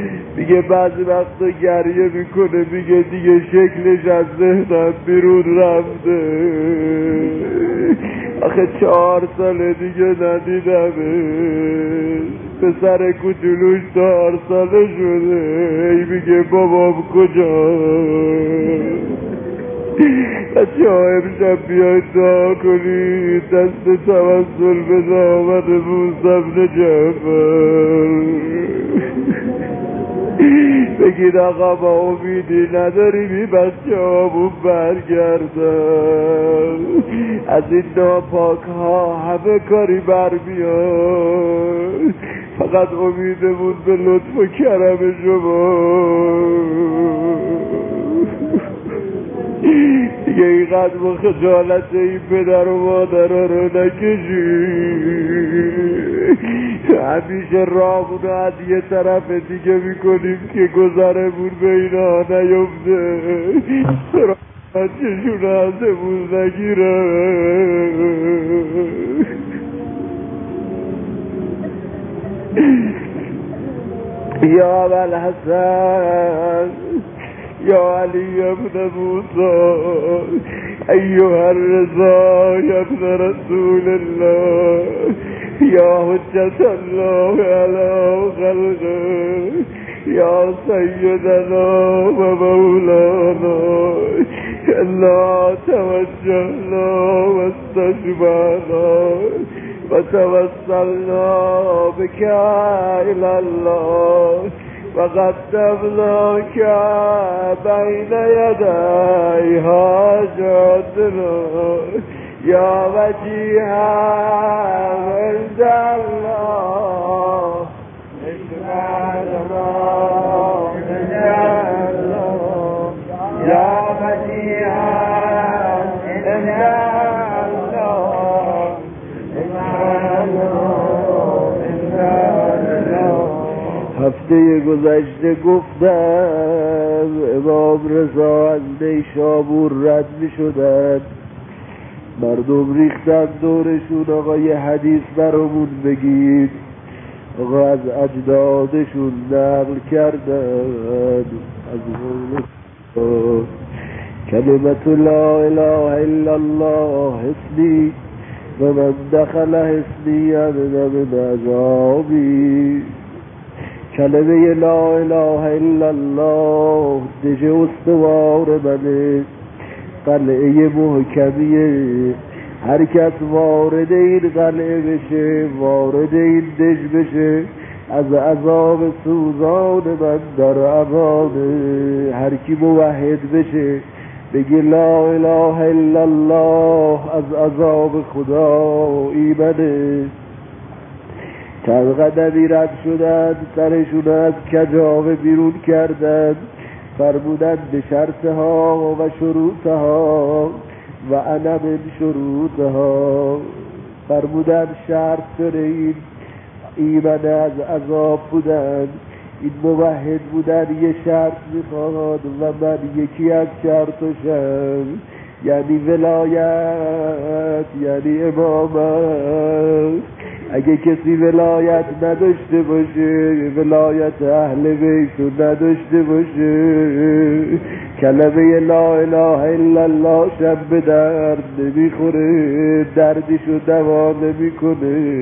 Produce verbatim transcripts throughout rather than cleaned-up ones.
میگه بعضی وقتا گریه میکنه، میگه دیگه شکلش از ذهنم بیرون رفته، آخه چهار ساله دیگه ندیدمش، پسر کوچولوش چهار ساله شده. ای میگه بابام کجا؟ بچه ها امشب بیاید دعا کنید، دست توسل به دامن موسی بن جعفر، بگید آقا ما امیدی نداریم این بچه هامون برگردن، از این ناپاک ها همه کاری برمیاد، فقط امیدمون به لطف و کرم شما. دیگه اینقدر با خجالت این پدر و مادرها رو نکشید، همیشه راهمونو از یه طرف دیگه میکنیم که گذرمون به اینا نیفته، بچه‌شون ازمون نگیره. یا ابوالحسن یا علی ابن موسی ایها الرضا یا ابن رسول الله یا حجت الله علی خلقه یا سیدنا و مولانا انا توجهنا و استشفعنا و توسلنا بك الی الله و قدمناک بین یدی حاجاتنا یا وجیها عند الله اشفعنا یا وجیها عند الله. هفته گذشته گفتم امام رضا از نیشابور رد می شدن، مردم ریختن دورشون، آقا یه حدیث برامون بگید. آقا از اجدادشون نقل کردن از قول کلمت لا اله الا الله حسنی و من دخل حسنی امن من عذابی. کلمه لا اله الا الله دژ استوار منه، قلعه محکمیه، هر کس وارد این قلعه بشه، وارد این دژ بشه، از عذاب سوزان من در امانه. هر کی موحد بشه بگی لا اله الا الله، از عذاب خدا ایمنه. چند قدمی رد شدن، سرشون از کجاوه بیرون کردن، فرمودن به شرطها و شروطها و انا من شروطها. فرمودن شرط داره، این ایمن از عذاب بودن، این موحد بودن، یه شرط میخواد و من یکی از شرطشم، یعنی ولایت، یعنی امامت. اگه کسی ولایت نداشته باشه، ولایت اهل بیتو نداشته باشه، کلمه لا اله الا الله شب به درد نمیخوره، دردشو دوا نمیکنه.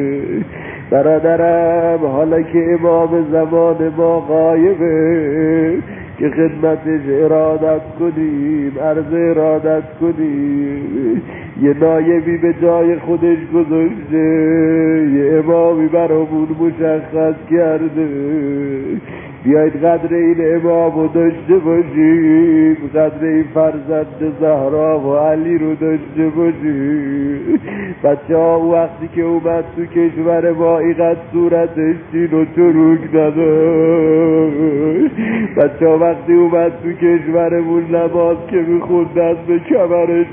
برادرم حالا که امام زمان ما غایبه، که خدمتش ارادت کنیم، عرض ارادت کنیم. یه نایبی به جای خودش گذاشته، یه امامی برامون مشخص کرده، بیایید قدر این امامو داشته باشیم، قدر این فرزند زهرا و علی رو داشته باشیم. بچه ها وقتی که اومد تو کشور ما اینقدر صورتش چین و چروک نداشت. بچه ها وقتی اومد تو کشورمون نماز که میخوند دست به کمرش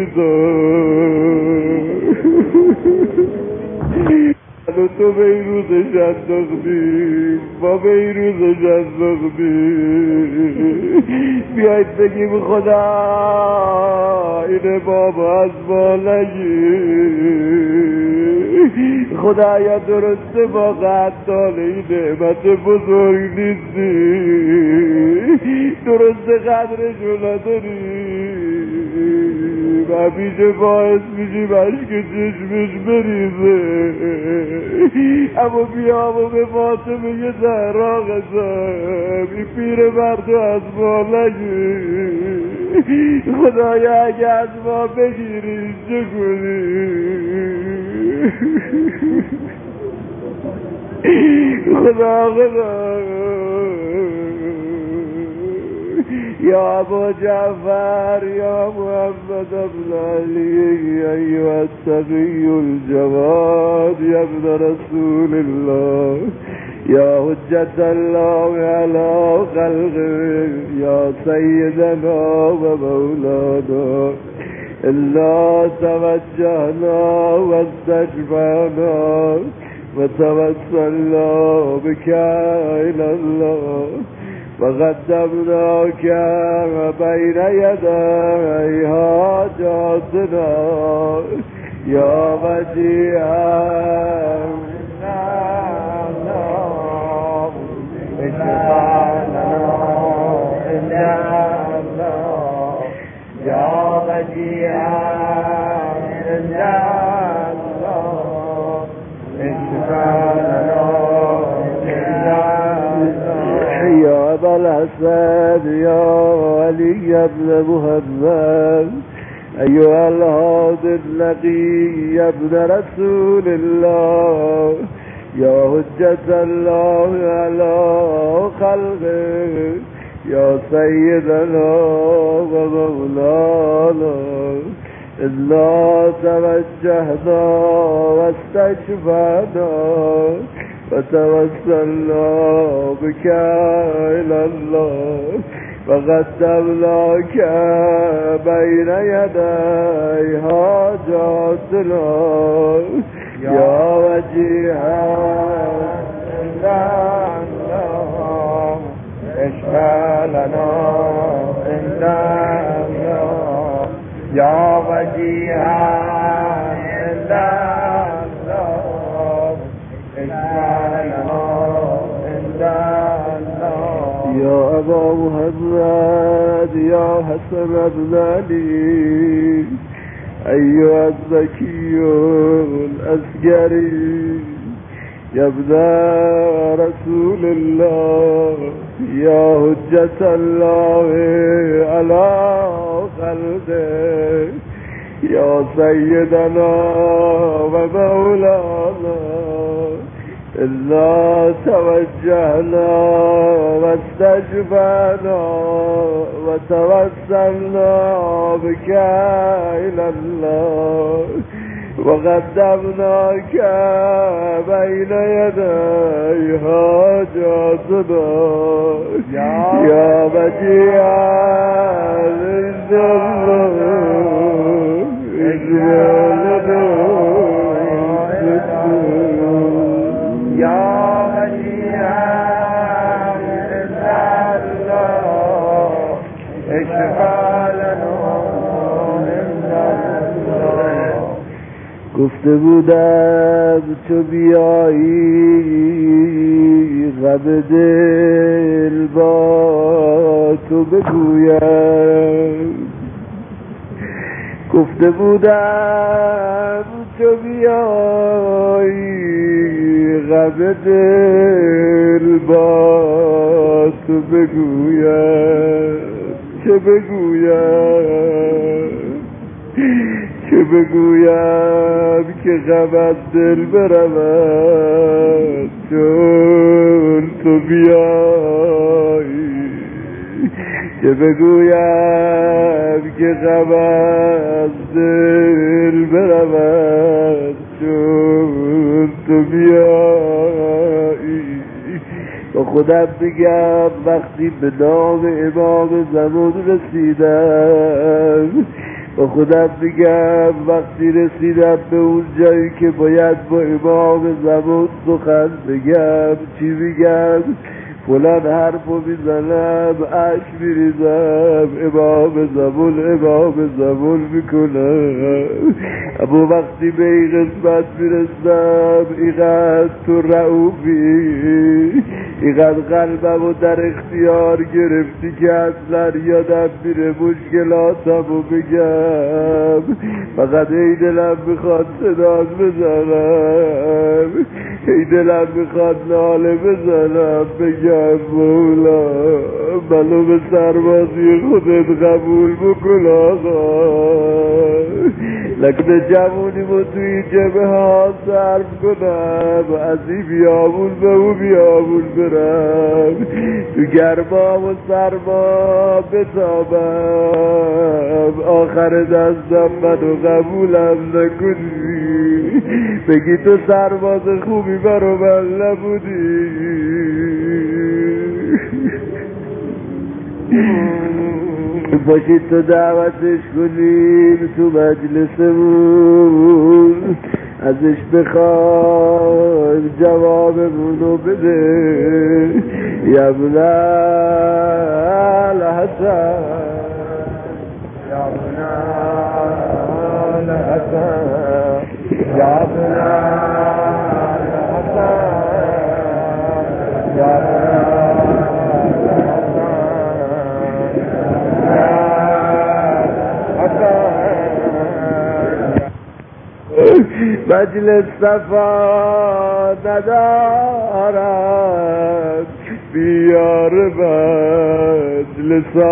نمیذاشت. و تو به این روزش انداختیم، ما به این روزش انداختیم. بیایید بگیم خدا این بابا از ما نگیر، خدایا درسته با قدال این نعمت بزرگ نیستی، درسته قدرشو نداری، همیشه باعث میشیم عشق چشمش بریزه. اما بیا و به فاطمه یه زهرا قسم، این پیر مردو از ما نگیر، خدایا اگه از ما بگیریش چه کنی؟ خدا خدا یا ابو جعفر یا محمد ابن علی ایها التقی الجواد یا ابن رسول الله یا حجت الله علی خلقه یا سیدنا و مولانا الا توجهنا و استشفعنا و توسلنا بك الى الله وقدمناك بين يدي حاجاتنا يا وجيها يا وجيها يا أبا الحسن يا علي بن محمد أيها الهادي النقي يا ابن رسول الله يا حجة الله على خلقه يا سيدنا ومولانا إنا توجهنا واستشفعنا وتوسلنا بك إلى الله وقدمناك بين يدي حاجاتنا يا وجيها الله اشفع لنا الله يا وجيها يا أبا محمد يا حسن بن علي أيها الزكي الأسقري يا ابن رسول الله يا حجة الله على خلقه يا سيدنا ومولانا إنا توجهنا واستشفعنا وتوسلنا بك إلى الله وقدمناك بين يدي حاجاتنا يا بديع الجنة اجعلنا يا بديع الله اشفع لنا گفته بودم تو بیایی غم دل با تو بگویم، گفته بودم تو بیایی غم دل با تو بگویم، چه بگویم که بگویم که غم از دل برود چون تو بیایی، که بگویم که غم از دل برود چون تو بیایی. با خودم میگم وقتی به نام امام زمان رسیدم، با خودم میگم وقتی رسیدم به اون جایی که باید با امام زمان سخن بگم چی میگم؟ فلان حرفو میزنم عشق میریزم امام زمان امام زمان میکنم، اما وقتی به این قسمت میرسم اینقدر تو رعوفی، اینقدر قلبمو در اختیار گرفتی که اصلا یادم میره مشکلاتمو بگم، فقط ای دلم میخواد صدات بزنم، ای دلم میخواد ناله بزنم بگم مولا منو به سربازی خودت قبول بکن آقا، لکن جوونیمو توی جبه ها صرف کنم، از این بیابون به اون بیابون برم، تو گرما و سرما بتابم، آخر دستم منو قبولم نکنی، بگی تو سرباز خوبی برو من نبودی. باشید تو دعوتش کنیم تو مجلسمون، ازش بخوایم جوابمونو بده، یا ابن الحسن یا ابن الحسن یا ابن الحسن یا مجلس صفا ندارد بیار مجلس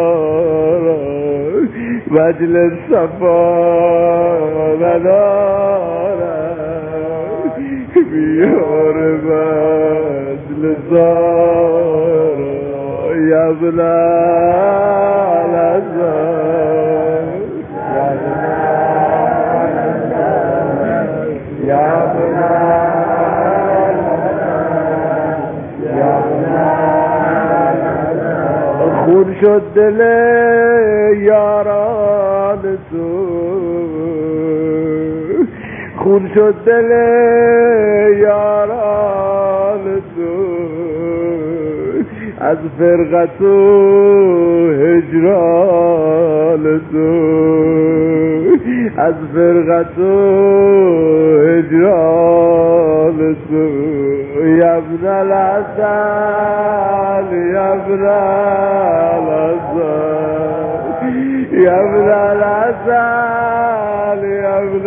آرد، مجلس صفا ندارد بیار مجلس آرد، یا ابن الحسن خون شد دل یاران تو، خون شد دل یاران تو، از فرقت و هجران تو، از فرقت و هجران تو، یا ابن الحسن یا ابن الحسن یا ابن الحسن یا ابن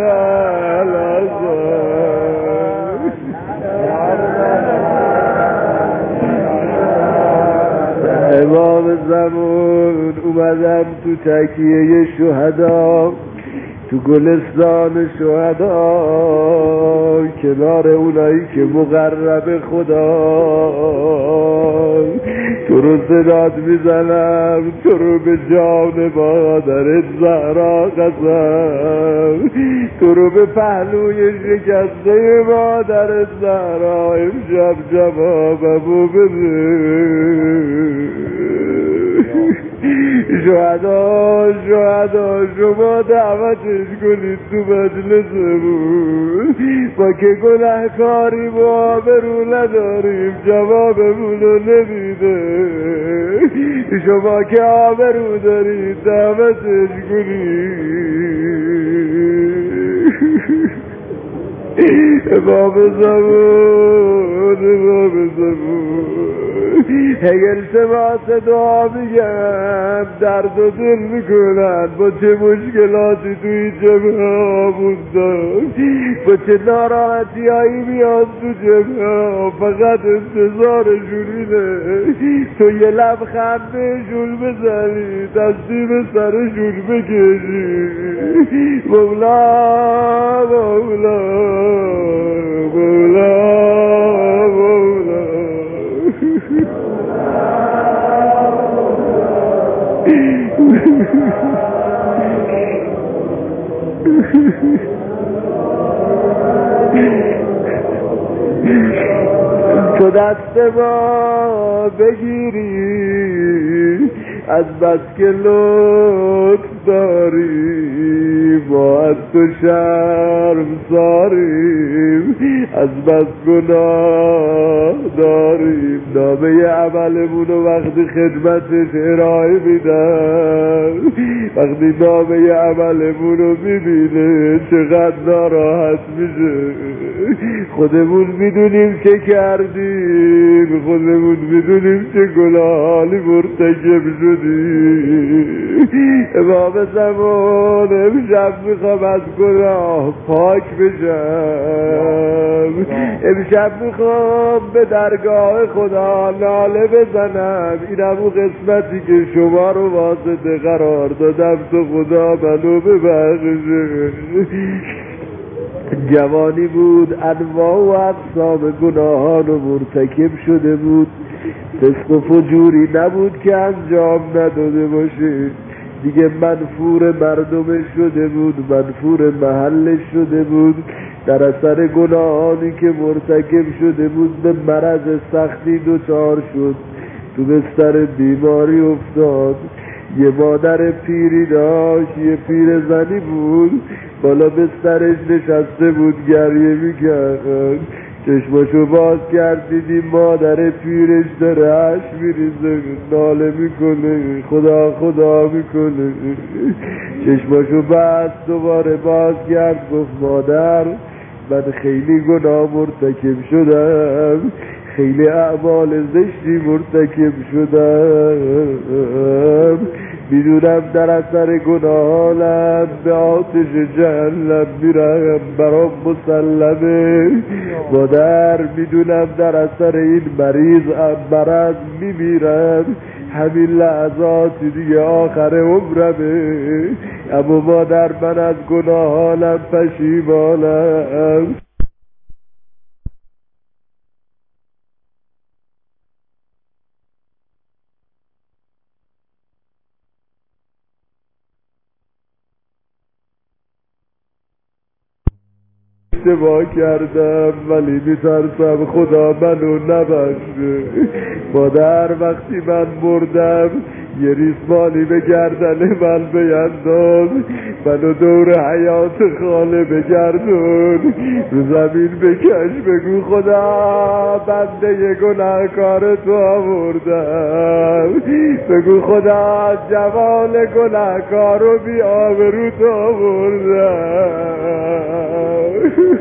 الحسن. امام زمان اومدم تو تکیه شهدا، تو گلستان شهدا، کنار اونایی که مقرب خدا، تو رو صدات میزنم، تو رو به جان مادرت زهرا قسم، تو رو به پهلوی شکسته مادرت زهرا امشب جوابمو بده. شهدا شهدا شما دعوتش کنید تو مجلسمون، ما که گناهکاری و آبرو نداریم جوابمونو نمیده، شما که آبرو دارید دعوتش کنید. امام زمان امام زمان هی التماس دعا میگم، درد و دل میکنن با چه مشکلاتی توی جبه ها موندن، با چه ناراحتی هایی میاد تو جبه ها، فقط انتظارشون اینه تو یه لبخند بهشون بزنی، دستی به سرشون بکشی. مولا مولا مولا مولا تو دست ما بگیری از بس که لطف داریم ما از تو شرم ساریم، از بس گناه داریم نامه عملمون و وقتی خدمتش ارائه میدن، وقتی نامه عملمون رو میبینه چقدر ناراحت میشه. خودمون میدونیم چه کردیم، خودمون میدونیم چه گناهانی مرتکب شدیم. امام زمان امشب میخوام از گناه پاک بشم، امشب میخوام به درگاه خدا ناله بزنم، اینم اون قسمتی که شما رو واسطه قرار دادم تو خدا منو ببخشه. جوانی بود انواع و اقسام گناهان و مرتکب شده بود، فسق و فجوری نبود که انجام نداده باشه، دیگه منفور مردمش شده بود، منفور محلش شده بود، در اثر گناهانی که مرتکب شده بود به مرض سختی دچار شد، تو بستر بیماری افتاد. یه مادر پیری داشت، یه پیر زنی بود، بالا بسترش نشسته بود گریه میکرد، چشماشو باز کرد دیدی مادر پیرش داره اشک میریزه، ناله میکنه، خدا خدا میکنه. چشماشو بست دوباره باز کرد، گفت مادر من خیلی گناه مرتکب شدم، خیلی اعمال زشتی مرتکب شدم، میدونم در اثر گناهانم به آتش جهنم میرم، برام مسلمه مادر، میدونم در اثر این مریض مرض میمیرم، همین لحظات دیگه آخر عمرمه، اما مادر من از گناهانم پشیمانم. اشتباه کردم ولی میترسم خدا منو نبخشه. مادر وقتی من مردم یه ریسمانی به گردن من بینداز، منو دور حیات خاله بگردون، رو زمین بکش بگو خدا بنده یه گناهکار تو آوردم، بگو خدا جوال گناهکار رو بی آبرو تو آوردم.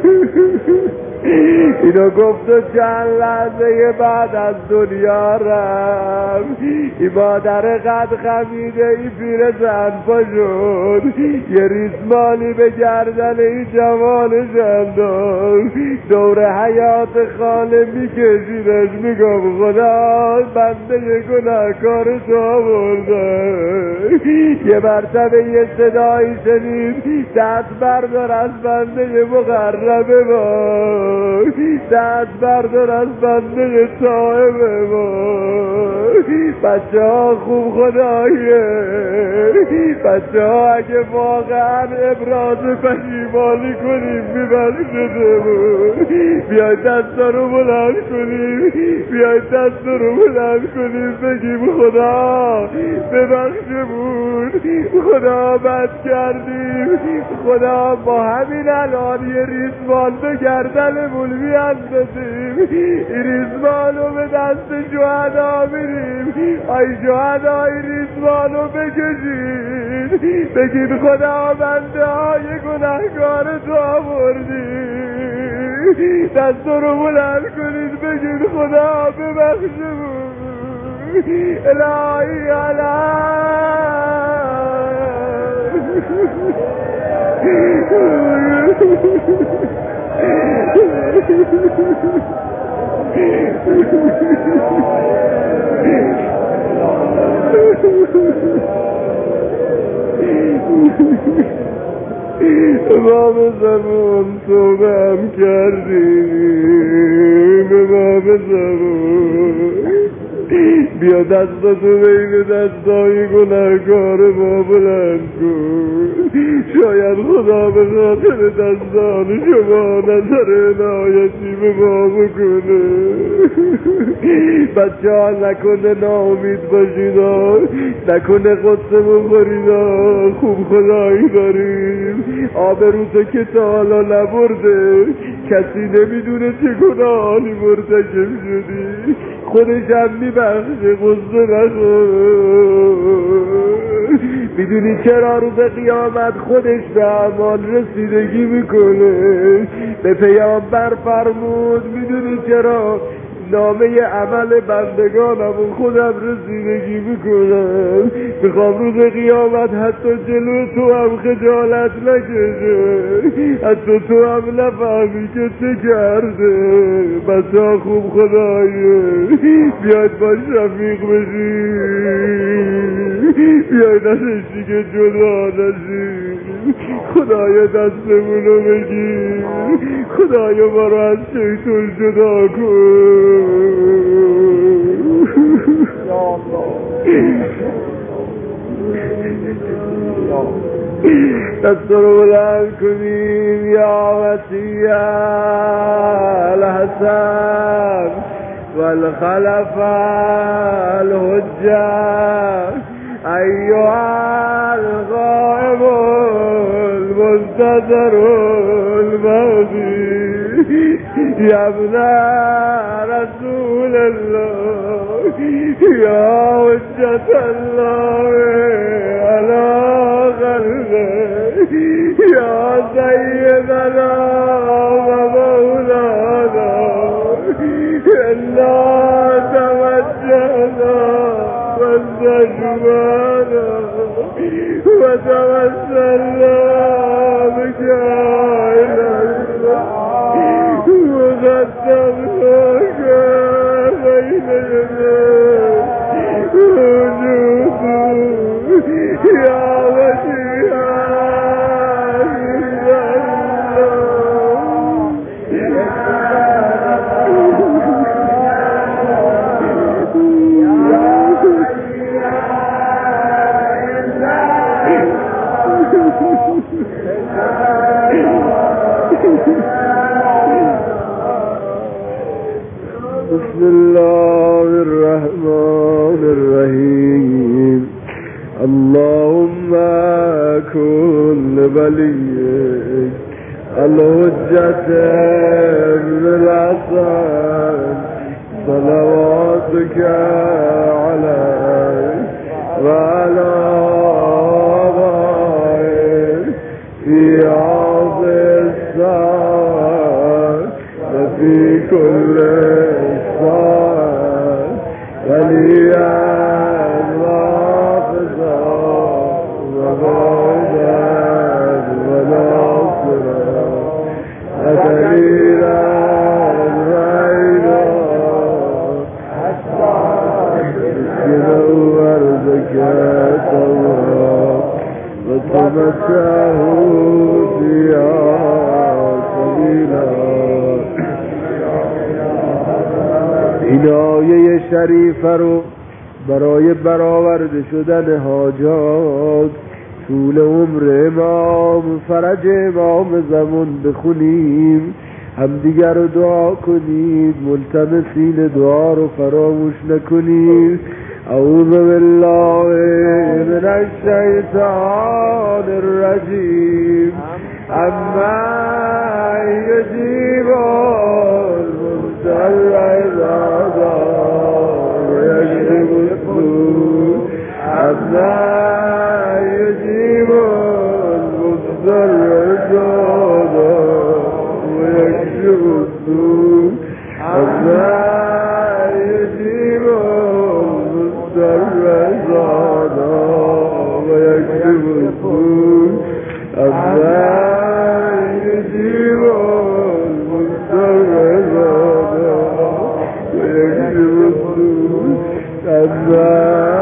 اینو گفت و چند لحظه بعد از دنیا رفت. این مادر قد خمیده این پیر زن پا شد، یه ریسمانی به گردن این جوانش انداخت، دور حیات خاله میکشیدش، میگم خدا بنده یه گناهکار تو آوردم. یه مرتبه یه صدایی شنید دست بردار از بنده یه مقربه ما، دست بردار از بنده صاحب ما. بچه ها خوب خدایه، بچه ها اگه واقعا ابراز پشیمانی کنیم میبخشدمون، بیاید دستا رو بلند کنیم، بیاید دستا رو بلند کنیم بگیم خدا ببخشمون، خدا بد کردیم، خدا با همین الان یه ریسمان به گردنمون بیاندازیم، این ریسمان رو به دست شهدا میریم، ای شهدا این ریسمان رو بکشید، بگید خدا بنده های گناهکار تو آوردیم، دست رو بلند کنید بگید خدا ببخشمون. الهی امام زمان توبه هم کردیم، امام زمان بیا دستاتو بین دستای گناهکار ما بلند کن. شاید خدا به خاطر دستان شما نظر عنایتی به ما بکنه. بچه ها نکنه ناامید باشید، نکنه قصه بخورید، خوب خدایی داریم. آبروتو که تا حالا نبرده، کسی نمیدونه چه گناهی مرتکب شدی، خودش هم میبخشه، قصه نخور. میدونی چرا روز قیامت خودش به اعمال رسیدگی میکنه؟ به پیامبر فرمود میدونی چرا؟ نامه عمل بندگانم و خودم رسیدگی میکنم. میخوام روز قیامت حتی جلو تو هم خجالت نکشه، حتی تو هم نفهمی که چه کرده. بچه ها خوب خدایه، بیاید با شفیق بشیم، بیاید ازشی که جدا نشیم. خدایا دستمونو بگیر، خدایا ما رو از شیطان جدا کن. دست رو بلند کنیم. یا وسیع الحسن والخلف الحجة ایها الغائب المنتظر المهدی یا ابن رسول الله یا حجة الله على قلبه یا سیدنا و مولانا الا توجهنا واستجبانا وتوسلنا بك إلى الله وقدمناك بين يديك وجود يا وجيه بسم الله الرحمن الرحيم. اللهم كن وليك الحجة ابن الحسن صلواتك عليه وعلى آبائه في هذه الساعة وفي كل وليا وحافظا ومولا وناصرا ودليلا وعينا مسكنا وارزقك الله وتمتعه فيها سبيلا. این آیه شریفه رو برای برآورده شدن حاجات طول عمر امام فرج امام زمان بخونیم، همدیگر رو دعا کنید، ملتمسین دعا رو فراموش نکنید. اعوذ بالله من الشیطان الرجیم. اما یجیب المضطر اذا دعاه ويكشف السوء. اما یجیب المضطر اذا دعاه ويكشف السوء. اما یجیب المضطر اذا دعاه ويكشف السوء. اما يجيب المضطر اذا دعاه ويكشف السوء. اما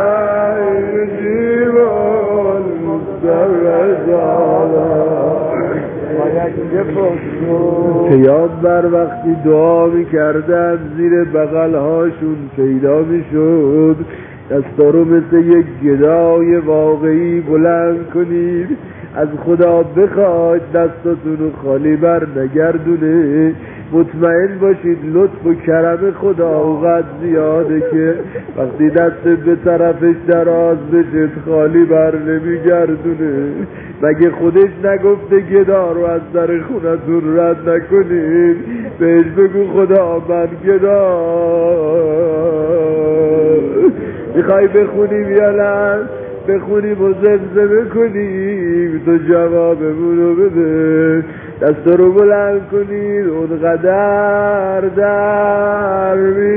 يجيب المضطر اذا دعاه ويكشف السوء. پیامبر وقتی دعا میکردن زیر بغلهاشون پیدا میشد دستا رو مثل یک گدای واقعی بلند کنید، از خدا بخواید دستاتون رو خالی بر نگردونه. مطمئن باشید لطف و کرم خدا اوقات زیاده که وقتی دست به طرفش دراز بشه خالی بر نمیگردونه. مگه خودش نگفته گدا رو از در خونتون رد نکنید؟ بهش بگو خدا من گدا. میخوای بخونیم یا نه؟ بخونیم و زمزمه کنیم، تو جوابمون رو بده. دست رو بلند کنید، اون قدر در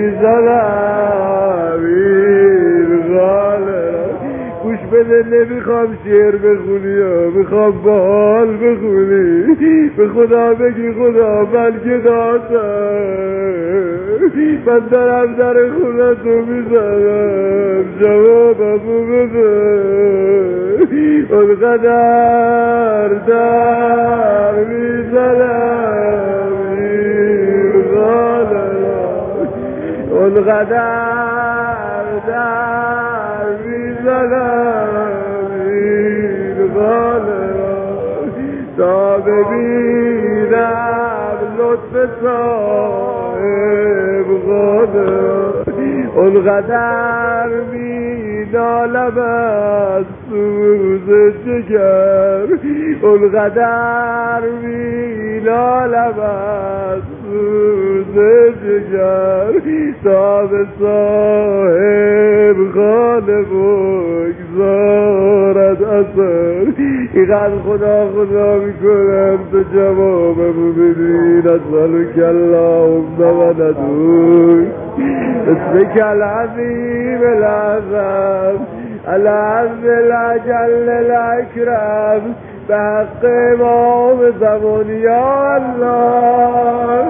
میزنم این غاله. گوش بده، نمیخوام شعر بخونی یا میخوام بال بخونی. به خدا بگی خدا من گداتم، من دارم در خونه تو میزنم، جوابمو بده. اون قدر در میزنم این غاله، اون قدر در میزنم این غاله تا ببینم لطف صاحب غاله. اون قدر می نالم از سوز جگر، اون قدر می نالم از سوز جگر تا به صاحب خانه بگذارد اثر. اینقدر خدا خدا میکنم تو جوابمو بدین. اسألک اللهم و ندوک اسمک العظیم العظم العظم الاجل الاکرم به حق امام زمان یا الله.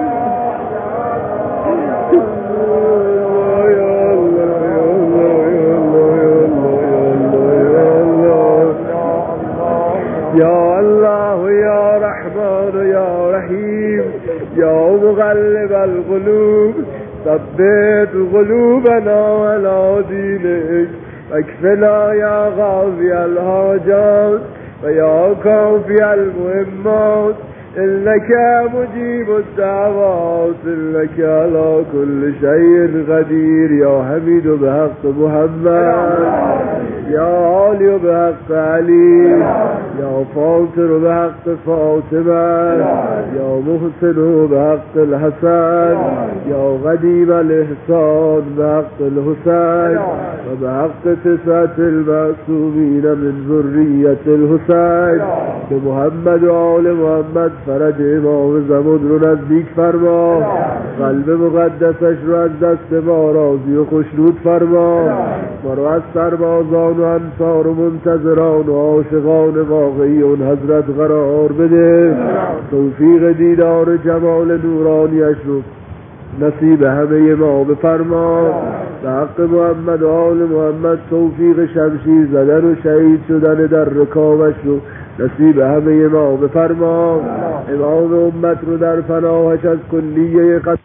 یا الله یا رحمان یا رحیم یا مقلب القلوب ثبت قلوبنا على دینک واکفنا یا قاضی الحاجات و یا کافی المهمات انك مجيب الدعوات انك على كل شيء قدير. يا حميد بحق محمد، يا عالي بحق علي، يا فاطر بحق فاطمة، يا محسن بحق الحسن، يا قديم الإحسان بحق الحسين، وبحق تسعة المعصومين من ذرية الحسين. بمحمد وآل محمد فرج امام زمان رو نزدیک فرما، قلب مقدسش رو از دست ما راضی و خوشنود فرما. ما رو از سربازان و انصار و منتظران و عاشقان واقعی اون حضرت قرار بده. توفیق دیدار جمال نورانیش رو نصیب همه ما بفرما. به حق محمد و آل محمد توفیق شمشیر زدن و شهید شدن در رکابش رو نصیب همه ما بفرما. امام امت رو در فناهش از کلیه قصد